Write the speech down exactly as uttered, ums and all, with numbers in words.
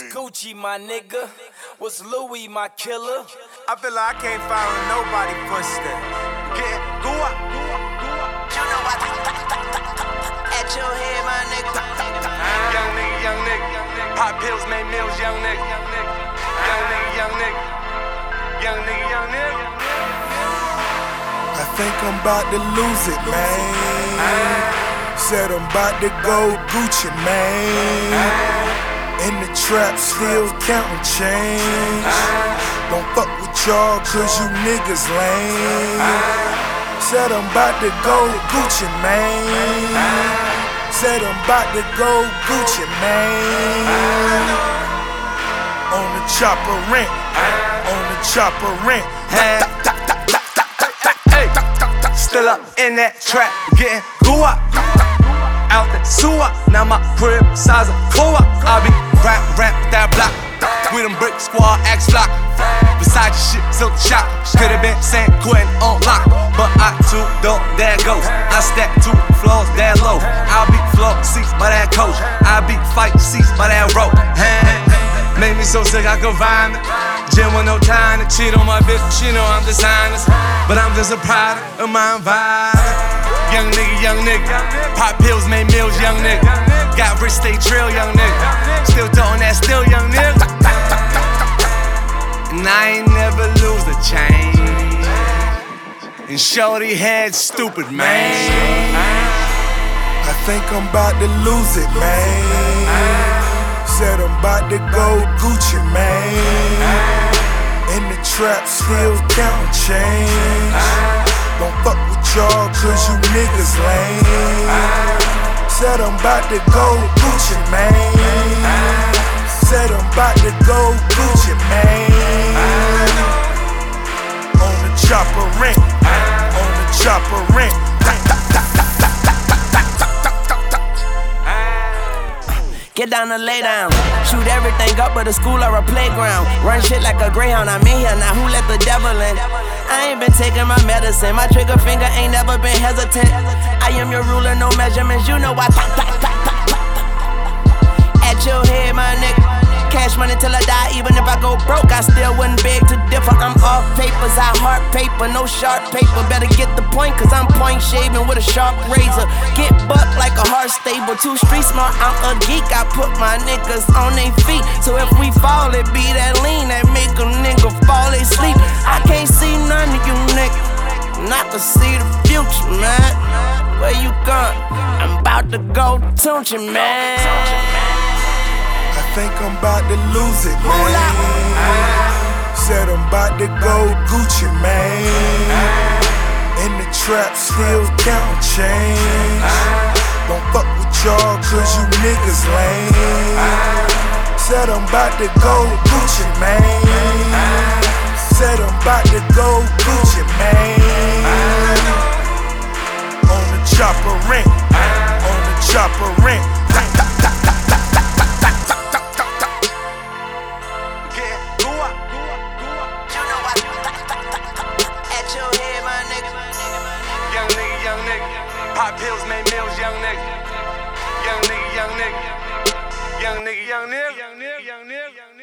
Was Gucci my nigga? Was Louis my killer? I feel like I can't follow nobody footsteps. Get go up. You know I at your head, my nigga. Young nigga, young nigga. Pop pills, make meals, young nigga. Young nigga, young nigga. Young nigga, young nigga. I think I'm about to lose it, man. Said I'm about to go Gucci, man. In the trap, still counting change. Don't fuck with y'all, cause you niggas lame. Said I'm about to go Gucci, man. Said I'm about to go Gucci, man. On the chopper rent, on the chopper rent. Hey. Still up in that trap, getting goo up. Out the sewer, now my crib size a cool up. I be rap, rap that block. We them brick squad, axe flock. Beside your shit, silk shop. Could've been San Quentin on lock, but I too dope, there goes. I stack two floors, that low. I be floor seats by that coach. I be fight seats by that rope. Hey, made me so sick I could vomit. Gym with no time to cheat on my bitch, she know I'm dishonest. But I'm just a product of my environment. Young nigga, young nigga. Pop pills, made meals, young nigga. Got rich, stay trill, young nigga. Still doing that, still young nigga. And I ain't never lose the change. And shorty head stupid, man. I think I'm about to lose it, man. Said I'm about to go Gucci, man. In the trap, still counting change. Don't fuck with y'all, cause you niggas lame. Said I'm about to go Gucci, man. Said I'm about to go Gucci, man. On the chopper rent, on the chopper rent. Get down and lay down. Shoot everything up but a school or a playground. Run shit like a greyhound, I'm in here, now who let the devil in? I ain't been taking my medicine, my trigger finger ain't never been hesitant. I am your ruler, no measurements, you know I top, top, top, top, top. At your head, my nigga. Cash money till I die, even if I go broke, I still wouldn't beg to differ. I'm off papers, I heart paper, no sharp paper. Better get the point, cause I'm point shaving with a sharp razor. Get bucked like a horse stable, too street smart, I'm a geek. I put my niggas on they feet, so if we fall, it be that lean that make a nigga fall asleep. I can't see none of you niggas, not to see the future, man. Where you going? I'm about to go Tunchi, man. I think I'm about to lose it, man. Said I'm about to go Gucci, man. In the trap, still counting change. Don't fuck with y'all, cause you niggas lame. Said I'm about to go Gucci, man. Said I'm about to go Gucci, man. On the chopper rent, on the chopper rent. Pop pills, made meals, young nigga. Young nigga, young nigga. Young nigga, young nigga. Young nigga, young nigga.